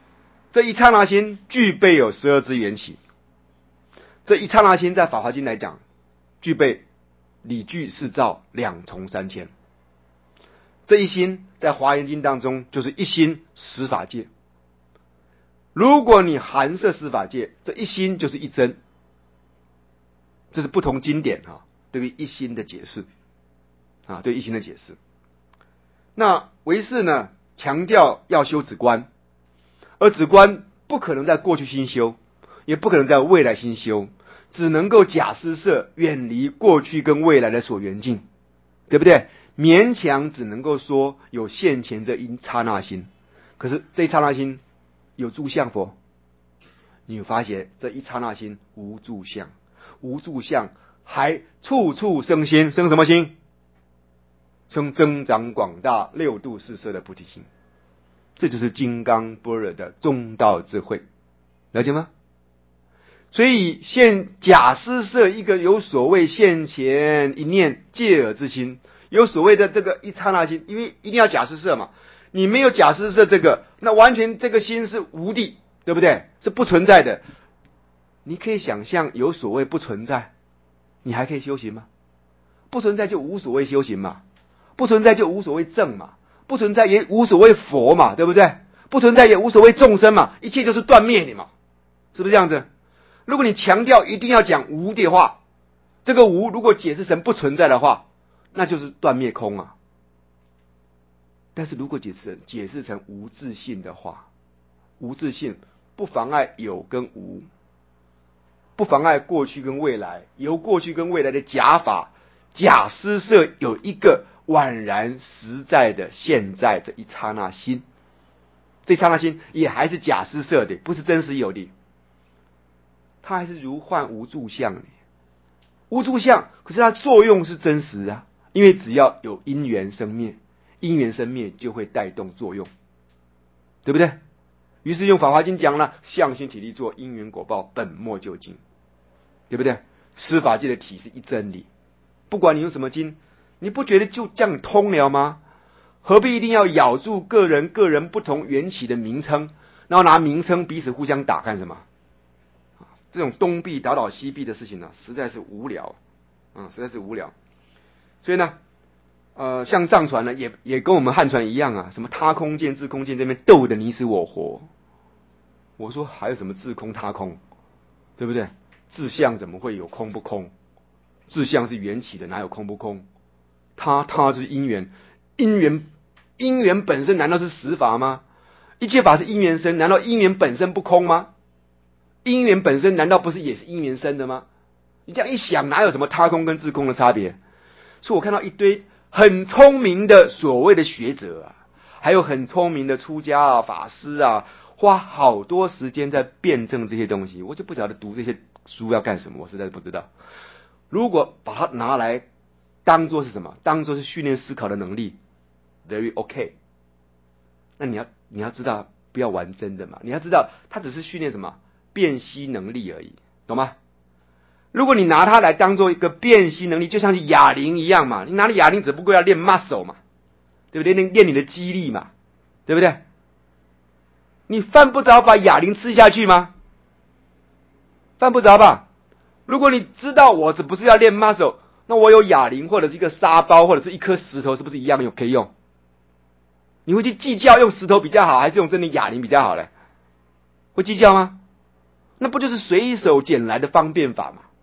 这一刹那心具备有12支缘起。这一刹那心在法华经来讲，具备理具四照2重3千。这一心在华严经当中就是一心十法界。如果你含摄十法界，这一心就是一真。这是不同经典对于一心的解释对一心的解释。那唯识呢，强调要修止观，而止观不可能在过去心修，也不可能在未来心修，只能够假施设，远离过去跟未来的所缘境，对不对？勉强只能够说有现前这一刹那心。可是这一刹那心有住相否？你有发现这一刹那心无住相，无住相还处处生心，生什么心？生增长广大六度四摄的菩提心。这就是金刚般若的中道智慧，了解吗？所以假施设一个有所谓现前一念戒耳之心，有所谓的这个一刹那心，因为一定要假施设嘛，你没有假施设这个，那完全这个心是无地，对不对？是不存在的。你可以想象有所谓不存在，你还可以修行吗？不存在就无所谓修行嘛，不存在就无所谓正嘛，不存在也无所谓佛嘛，对不对？不存在也无所谓众生嘛，一切就是断灭你嘛，是不是这样子？如果你强调一定要讲无的话，这个无如果解释成不存在的话，那就是断灭空啊。但是如果解释成无自性的话，无自性不妨碍有跟无，不妨碍过去跟未来，由过去跟未来的假法假施设有一个宛然实在的现在这一刹那心，这一刹那心也还是假施设的，不是真实有的，它还是如幻无住相的，无住相，可是它作用是真实啊，因为只要有因缘生灭，因缘生灭就会带动作用，对不对？于是用法华经讲了，相心体力作，因缘果报，本末究竟，对不对？司法界的体是一真理，不管你用什么经，你不觉得就这样通了吗？何必一定要咬住个人不同缘起的名称，然后拿名称彼此互相打干什么？这种东壁打倒西壁的事情呢，实在是无聊，实在是无聊。所以呢，像藏传呢，也跟我们汉传一样啊，什么他空见、自空见这边斗得你死我活。我说还有什么自空他空，对不对？自相怎么会有空不空？自相是缘起的，哪有空不空？他是因缘，因缘本身难道是实法吗？一切法是因缘生，难道因缘本身不空吗？因缘本身难道不是也是因缘生的吗？你这样一想，哪有什么他空跟自空的差别？所以我看到一堆很聪明的所谓的学者啊，还有很聪明的出家啊、法师啊，花好多时间在辩证这些东西，我就不晓得读这些书要干什么，我实在是不知道。如果把它拿来当作是什么？当作是训练思考的能力 ，very OK。那你要知道，不要玩真的嘛。你要知道，它只是训练什么辨析能力而已，懂吗？如果你拿它来当做一个辨析能力，就像是哑铃一样嘛。你拿了哑铃只不过要练 muscle 嘛，对不对？练你的肌力嘛，对不对？你犯不着把哑铃吃下去吗？犯不着吧？如果你知道我只不是要练 muscle， 那我有哑铃或者是一个沙包或者是一颗石头，是不是一样可以用？你会去计较用石头比较好，还是用真的哑铃比较好嘞？会计较吗？那不就是随手捡来的方便法吗？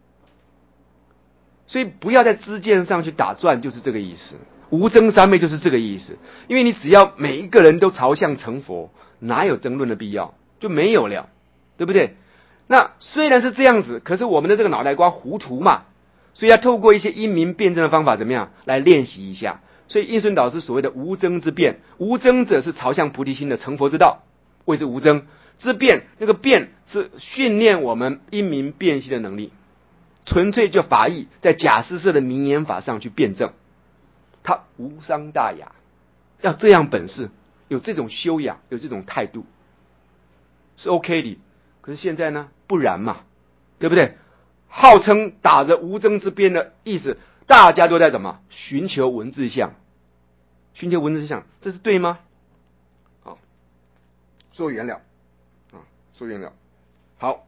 所以不要在知见上去打转，就是这个意思。无争三昧就是这个意思。因为你只要每一个人都朝向成佛，哪有争论的必要？就没有了，对不对？那虽然是这样子，可是我们的这个脑袋瓜糊涂嘛，所以要透过一些因明辩证的方法，怎么样来练习一下？所以印顺导师所谓的无争之辩，无争者是朝向菩提心的成佛之道，谓之无争之辩。那个辩是训练我们因明辨析的能力，纯粹就法义在假施设的名言法上去辩证，它无伤大雅。要这样本事，有这种修养，有这种态度，是 OK 的。可是现在呢，不然嘛，对不对？号称打着无争之辩的意思，大家都在怎么寻求文字相，寻求文字相，这是对吗？好，说远了。 所缘了。好，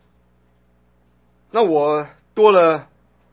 那我多了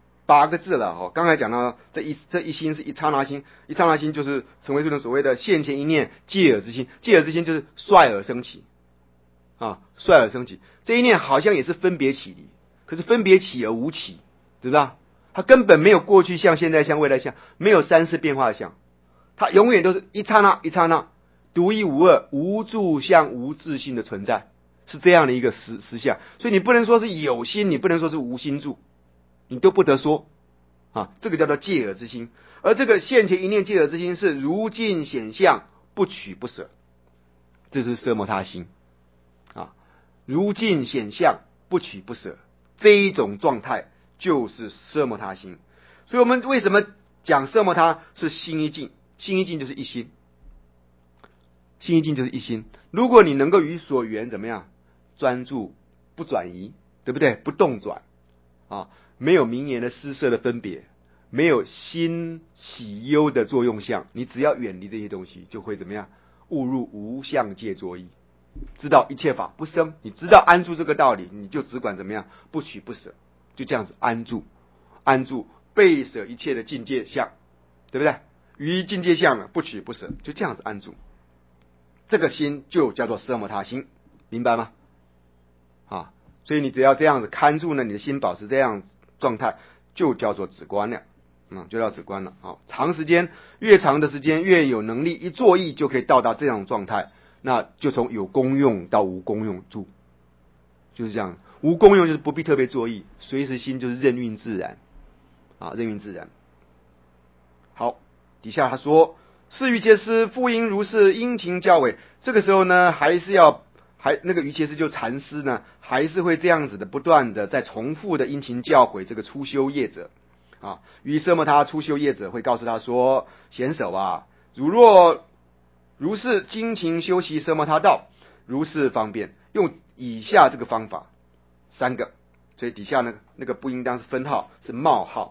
8个字了哈。刚才讲到这一心是一刹那心，一刹那心就是成为这种所谓的现前一念借耳之心，借耳之心就是率而生起啊，率而生起。这一念好像也是分别起离，可是分别起而无起，知不知道？它根本没有过去相、现在相、未来相，没有3世变化相，它永远都是一刹那一刹那，独一无二，无住相、无自性的存在，是这样的一个实相。所以你不能说是有心，你不能说是无心住，你都不得说啊。这个叫做借耳之心，而这个现前一念借耳之心是如镜显相，不取不舍，这是奢摩他心啊。如镜显相，不取不舍，这一种状态就是奢摩他心。所以我们为什么讲奢摩他是心一境？心一境就是一心，心一境就是一心。如果你能够与所缘怎么样专注，不转移，对不对？不动转啊，没有名言的施设的分别，没有心喜忧的作用相，你只要远离这些东西，就会怎么样？误入无相界作意，知道一切法不生，你知道安住这个道理，你就只管怎么样？不取不舍，就这样子安住，安住背舍一切的境界相，对不对？于境界相呢，不取不舍，就这样子安住。这个心就叫做奢摩他心，明白吗？啊，所以你只要这样子看住呢，你的心保持这样状态，就叫做止观了，就叫止观了啊。长时间，越长的时间，越有能力，一作意就可以到达这样的状态，那就从有功用到无功用住，就是这样。无功用就是不必特别作意，随时心就是任运自然啊，任运自然。好，底下他说。是于切师复因如是殷勤教诲，这个时候呢，那个于切师就禅师呢，还是会这样子的，不断的在重复的殷勤教诲这个初修业者啊。于奢摩他初修业者会告诉他说：贤首啊，如是精勤修习奢摩他道，如是方便，用以下这个方法3个，所以底下那个不应当是分号，是冒号。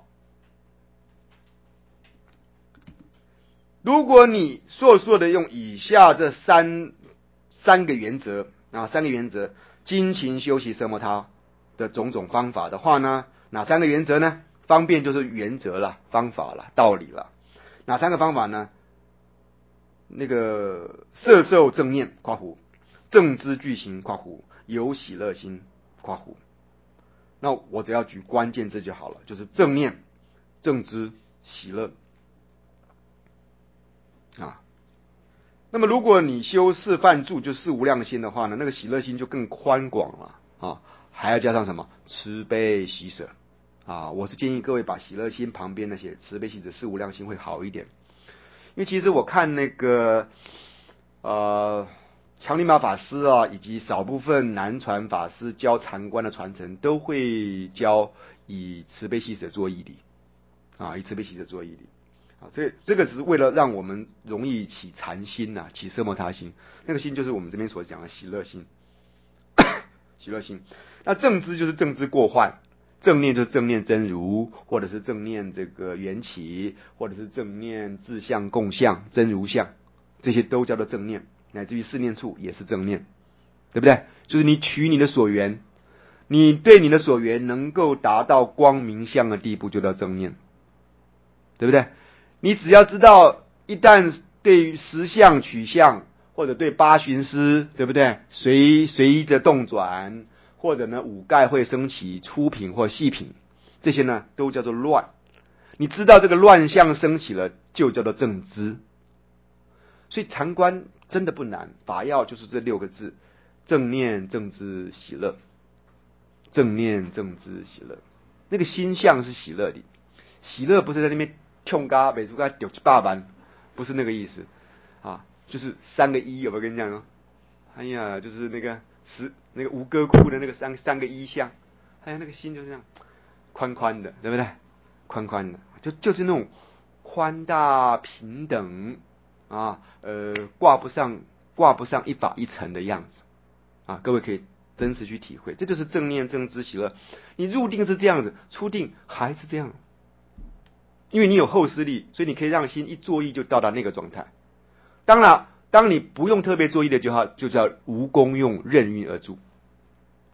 如果你硕的用以下这三个原则啊，3个原则，精勤修习奢摩他的种种方法的话呢，哪3个原则呢？方便就是原则了，方法了，道理了。哪3个方法呢？那个摄受正念括弧，正知具行括弧，有喜乐心括弧。那我只要举关键字就好了，就是正念、正知、喜乐。啊，那么如果你修四梵住，就四无量心的话呢，那个喜乐心就更宽广了啊，还要加上什么慈悲喜舍啊？我是建议各位把喜乐心旁边那些慈悲喜舍四无量心会好一点，因为其实我看那个强尼玛法师啊，以及少部分南传法师教禅观的传承，都会教以慈悲喜舍做义理啊，以慈悲喜舍做义理。啊，这个只是为了让我们容易起禅心呐，起奢摩他心。那个心就是我们这边所讲的喜乐心，喜乐心。那正知就是正知过患，正念就是正念真如，或者是正念这个缘起，或者是正念自相共相真如相，这些都叫做正念，乃至于四念处也是正念，对不对？就是你取你的所缘，你对你的所缘能够达到光明相的地步，就叫正念，对不对？你只要知道，一旦对于实相取相，或者对八寻思，对不对？随着动转，或者呢五盖会升起粗品或细品，这些呢都叫做乱。你知道这个乱象升起了，就叫做正知。所以禅观真的不难，法要就是这6个字：正念、正知、喜乐。正念、正知、喜乐。那个心相是喜乐的，喜乐不是在那边痛嘎美术嘎丢100万，不是那个意思啊，就是3个一，有没有跟你讲哦？哎呀，就是那个吴哥窟的那个三个一相，哎呀，那个心就是这样宽宽的，对不对？宽宽的，就是那种宽大平等啊，挂不上一法一尘的样子啊，各位可以真实去体会，这就是正念正知喜乐。你入定是这样子，出定还是这样。因为你有后思力，所以你可以让心一作意就到达那个状态。当然，当你不用特别作意的就叫无功用任运而住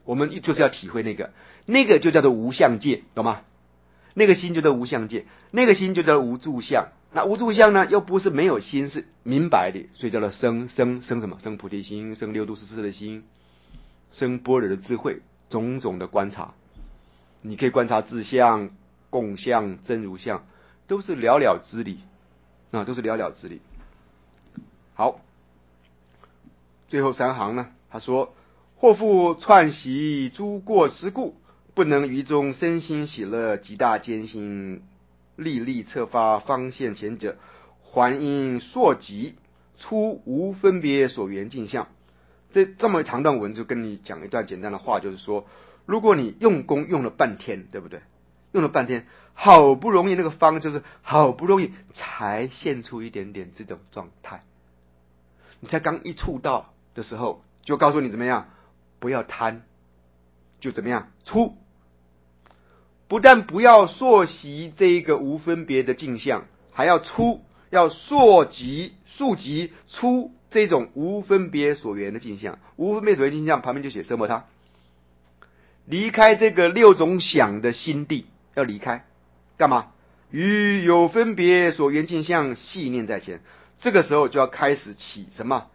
我们就是要体会那个就叫做无相界，懂吗？那个心就叫无相界，那个心就叫无住相。那无住相呢，又不是没有心，是明白的，所以叫做生什么？生菩提心，生六度十四的心，生般若的智慧，种种的观察。你可以观察自相、共相、真如相，都是了了之理啊，都是了了之理。好，最后3行呢，他说：或复串习诸过失故，不能于中身心喜乐，极大艰辛，历历策发，方现前者，还因溯及出无分别所缘境相。这么长段文就跟你讲一段简单的话，就是说，如果你用功用了半天，对不对？用了半天，好不容易那个方就是好不容易才现出一点点这种状态，你才刚一触到的时候，就告诉你怎么样，不要贪，就怎么样出。不但不要溯习这个无分别的境相，还要出，要溯及出这种无分别所缘的境相。无分别所缘境相旁边就写奢摩他，离开这个6种想的心地，要离开干嘛？与有分别所缘境相系念在前，这个时候就要开始起什么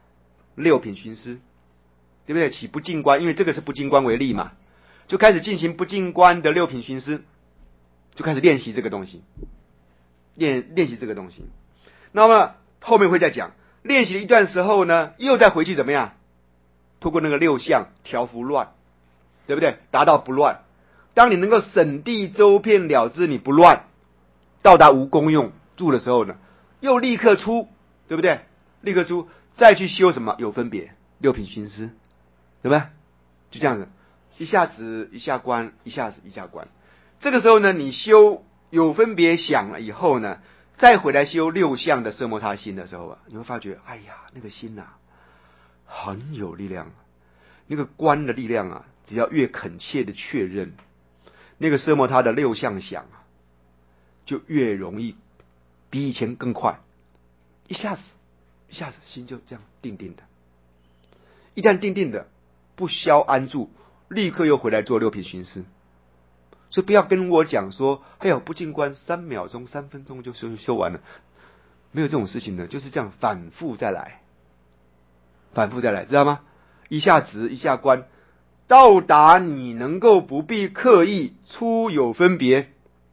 6品寻思，对不对？起不净观，因为这个是不净观为例嘛，就开始进行不净观的6品寻思，就开始练习这个东西，练习这个东西。那么后面会再讲，练习了一段时候呢，又再回去怎么样？透过那个6相调伏乱，对不对？达到不乱。当你能够审谛周遍了知你不乱，到达无功用住的时候呢，又立刻出，对不对？立刻出，再去修什么有分别6品寻思，对吧？就这样子，一下子一下观，一下子一下观。这个时候呢，你修有分别想了以后呢，再回来修6相的奢摩他心的时候啊，你会发觉，哎呀，那个心啊，很有力量。那个观的力量啊，只要越恳切的确认，那个奢摩他的6相想啊，就越容易，比以前更快，一下子心就这样定定的。一旦定定的，不消安住，立刻又回来做6品寻思。所以不要跟我讲说，哎呦，不净观3秒钟、3分钟就修完了，没有这种事情的，就是这样反复再来，知道吗？一下直一下观，到达你能够不必刻意出有分别，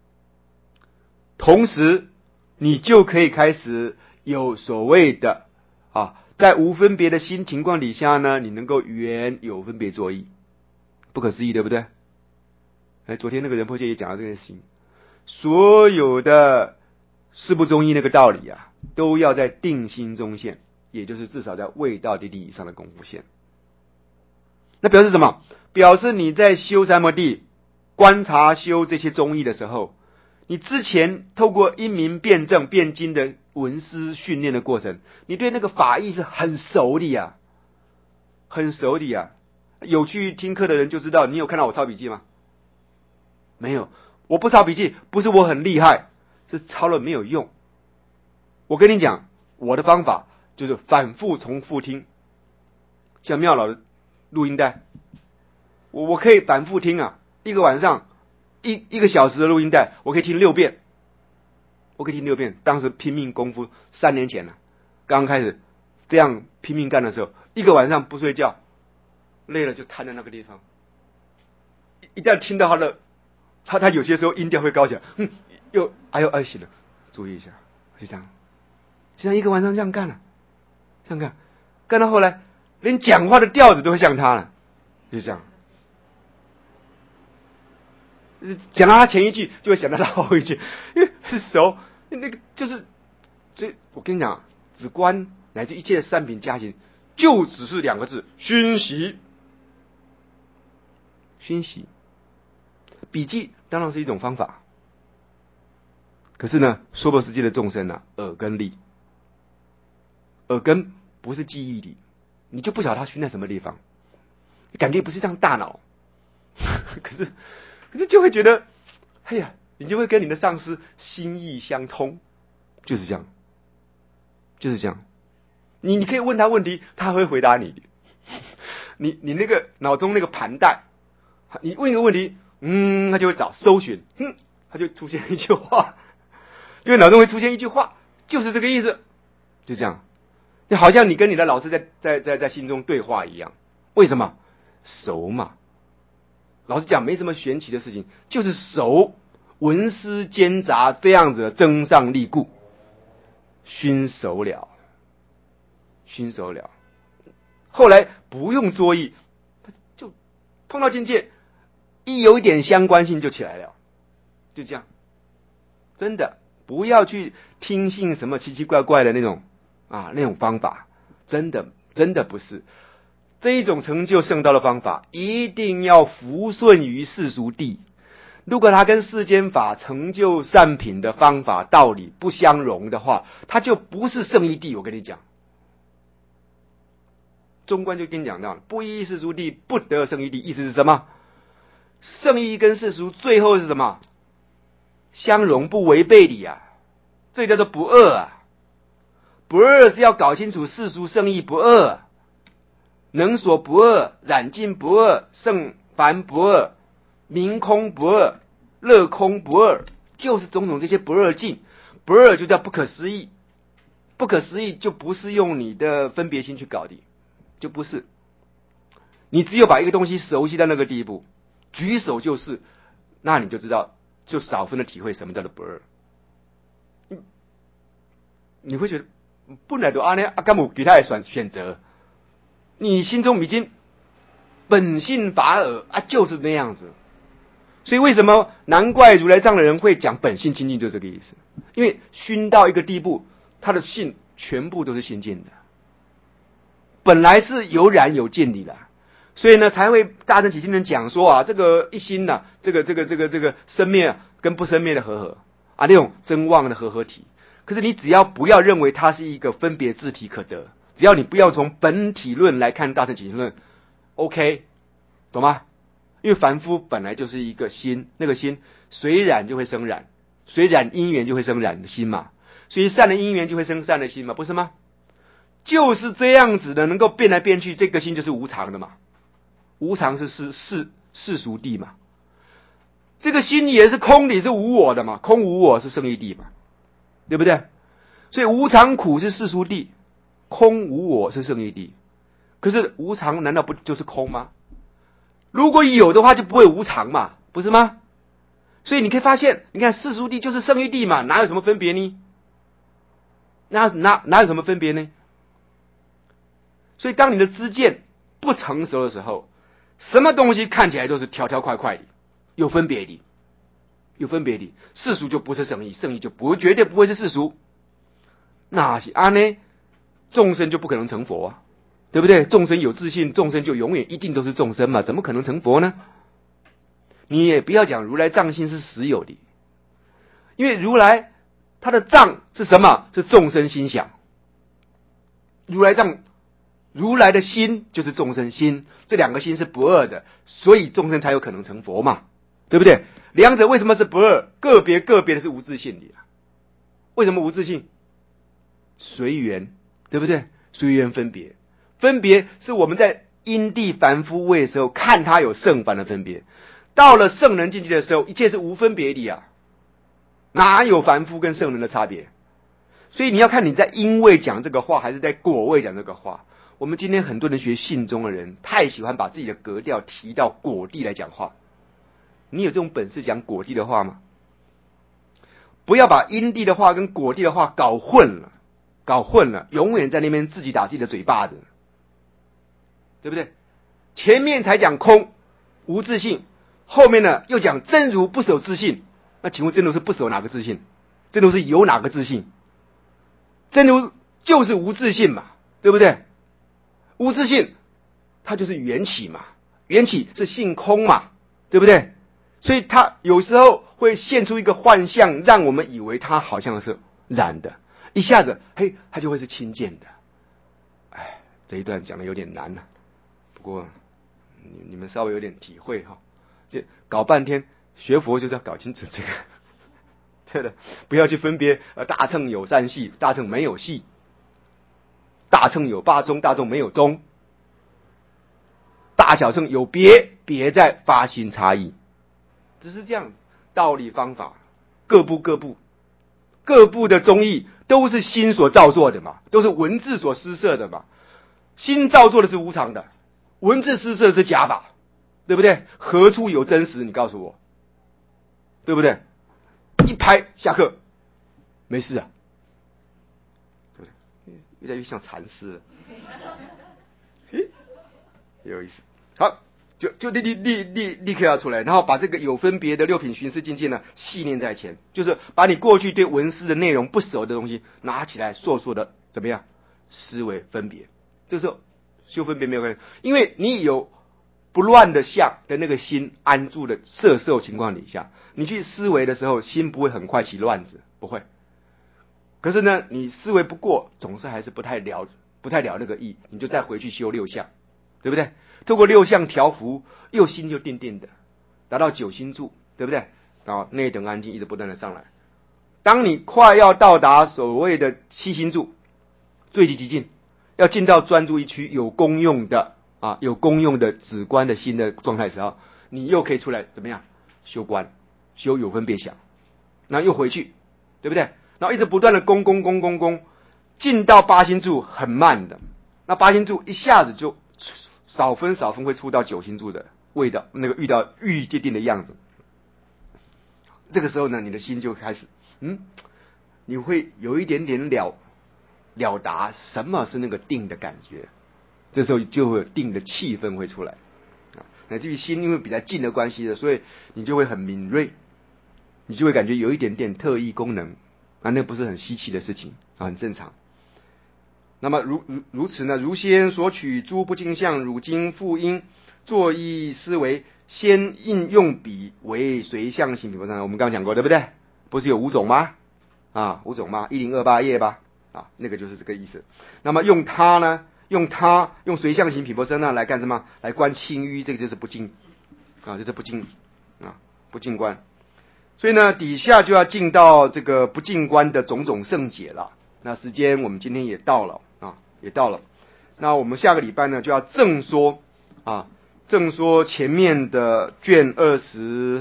同时你就可以开始有所谓的在无分别的新情况底下呢，你能够圆有分别作意，不可思议，对不对？昨天那个仁波切也讲到这件事情，所有的事不中意那个道理啊，都要在定心中现，也就是至少在未到地以上的功夫现。那表示什么？表示你在修三摩地、观察修这些中义的时候，你之前透过因明辩证辩经的闻思训练的过程，你对那个法义是很熟的呀，很熟的呀。有去听课的人就知道，你有看到我抄笔记吗？没有，我不抄笔记，不是我很厉害，是抄了没有用。我跟你讲，我的方法就是反复重复听，像妙老的录音带，我可以反复听啊，一个晚上一个小时的录音带，我可以听6遍，当时拼命功夫，3年前了，刚开始这样拼命干的时候，一个晚上不睡觉，累了就瘫在那个地方，一旦听到他有些时候音调会高起来，又醒了，注意一下，就这样一个晚上这样干了，干到后来连讲话的调子都会像他了，就这样，讲到他前一句就会想到他后一句，因为是熟，那个就是我跟你讲，止观乃至一切善品加行，就只是2个字：熏习。笔记当然是一种方法，可是呢，娑婆世界的众生啊，耳根力，耳根不是记忆力，你就不晓得它熏在什么地方，你感觉不是这样大脑，可是就会觉得，哎呀，你就会跟你的上司心意相通，就是这样。你可以问他问题，他会回答你。你那个脑中那个盘带你问一个问题，他就会找搜寻，他就出现一句话，就脑中会出现一句话，就是这个意思，就这样，就好像你跟你的老师在心中对话一样。为什么？熟嘛。老实讲，没什么玄奇的事情，就是熟，文思兼杂这样子的增上立故，熏熟了，熏熟了。后来不用作意，就碰到境界，一有一点相关性就起来了，就这样。真的不要去听信什么奇奇怪怪的那种方法，真的不是。这一种成就圣道的方法，一定要服顺于世俗谛。如果它跟世间法成就善品的方法道理不相容的话，它就不是圣义谛。我跟你讲，中观就跟你讲到了，不依世俗谛，不得圣义谛。意思是什么？圣义跟世俗最后是什么？相容不违背理啊，这叫做不二啊。不二是要搞清楚世俗圣义不二。能所不二，染尽不二，圣凡不二，明空不二，乐空不二，就是种种这些不二境。不二就叫不可思议，不可思议就不是用你的分别心去搞的，就不是。你只有把一个东西熟悉到那个地步，举手就是，那你就知道，就少分的体会什么叫做不二。你会觉得本来就安呢，干嘛给他选择？你心中已经本性法尔就是那样子。所以为什么难怪如来藏的人会讲本性清净，就这个意思。因为熏到一个地步，他的性全部都是清净的，本来是有染有净的啦。所以呢，才会大乘起信人讲说这个一心这个生灭跟不生灭的和那种真妄的和体。可是你只要不要认为它是一个分别自体可得，只要你不要从本体论来看大乘起信论 ，OK， 懂吗？因为凡夫本来就是一个心，那个心随染就会生染，随染因缘就会生染的心嘛，所以善的因缘就会生善的心嘛，不是吗？就是这样子的，能够变来变去，这个心就是无常的嘛。无常是世俗谛嘛，这个心也是空理，是无我的嘛，空无我是圣义谛嘛，对不对？所以无常苦是世俗谛，空无我是圣义谛。可是无常难道不就是空吗？如果有的话就不会无常嘛，不是吗？所以你可以发现，你看世俗谛就是圣义谛嘛，哪有什么分别呢？哪有什么分别呢？所以当你的知见不成熟的时候，什么东西看起来都是条条块块的，有分别的，有分别的。世俗就不是圣义，圣义就绝对不会是世俗。那是呢，众生就不可能成佛啊，对不对？众生有自信，众生就永远一定都是众生嘛，怎么可能成佛呢？你也不要讲如来藏心是实有的，因为如来他的藏是什么？是众生心想。如来藏，如来的心就是众生心，这两个心是不二的，所以众生才有可能成佛嘛，对不对？两者为什么是不二？个别的是无自性的。为什么无自性？随缘，对不对？随缘分别，分别是我们在因地凡夫位的时候看他有圣凡的分别，到了圣人境界的时候，一切是无分别的哪有凡夫跟圣人的差别？所以你要看你在因位讲这个话，还是在果位讲这个话。我们今天很多人学信中的人，太喜欢把自己的格调提到果地来讲话。你有这种本事讲果地的话吗？不要把因地的话跟果地的话搞混了，永远在那边自己打自己的嘴巴子，对不对？前面才讲空无自性，后面呢又讲真如不守自性。那请问真如是不守哪个自性？真如是有哪个自性？真如就是无自性嘛，对不对？无自性它就是缘起嘛，缘起是性空嘛，对不对？所以它有时候会现出一个幻象，让我们以为它好像是染的，一下子它就会是清净的。这一段讲的有点难不过你们稍微有点体会这搞半天学佛就是要搞清楚这个，对的，不要去分别大乘有三系，大乘没有系，大乘有八宗，大众没有宗。 大小乘有别，别在发心差异，只是这样子。道理方法各部的宗义都是心所造作的嘛，都是文字所施设的嘛。心造作的是无常的，文字施设的是假法，对不对？何处有真实？你告诉我，对不对？一拍下课，没事啊，对不对？越来越像禅师了，有意思。好，就立刻要出来，然后把这个有分别的六品寻思境界呢细念在前，就是把你过去对文思的内容不熟的东西拿起来，硕的怎么样思维分别。这时候修分别没有关系，因为你有不乱的相的那个心安住的摄受情况底下，你去思维的时候，心不会很快起乱子，不会。可是呢，你思维不过，总是还是不太了那个意，你就再回去修六相，对不对？透过六相调伏，又心就定定的，达到九心住，对不对？然后内等安静一直不断的上来。当你快要到达所谓的七心住，最极境，要进到专注一区有功用的止观的心的状态时候，你又可以出来怎么样修观，修有分别想，然后又回去，对不对？然后一直不断的攻，进到八心住很慢的，那八心住一下子就少分会出到九心住的味道，那个遇到欲界定的样子。这个时候呢，你的心就开始，你会有一点点了达什么是那个定的感觉，这时候就会有定的气氛会出来。乃至于心因为比较近的关系的，所以你就会很敏锐，你就会感觉有一点点特异功能，那不是很稀奇的事情，很正常。那么如此呢，如先所取诸不净相，汝今复应作意思维，先应用彼为随相行品佛上。我们刚刚讲过，对不对？不是有五种吗？5种吗？1028页吧，那个就是这个意思。那么用它呢，用随相行品佛身呢来干什么？来观清淤，这个就是不净这是不净不净观。所以呢，底下就要进到这个不净观的种种圣解了。那时间我们今天也到了。那我们下个礼拜呢就要正说前面的卷26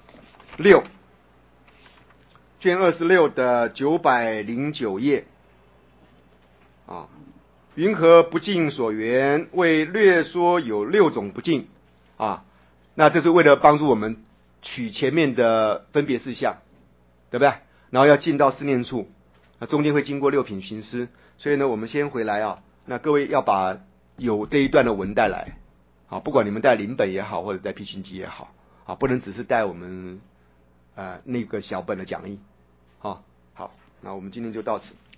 的909页云何不净所缘？为略说有6种不净那这是为了帮助我们取前面的分别事项，对不对？然后要进到思念处，中间会经过6品寻思，所以呢，我们先回来那各位要把有这一段的文带来不管你们带临本也好，或者带批行集也好不能只是带我们那个小本的讲义好，那我们今天就到此。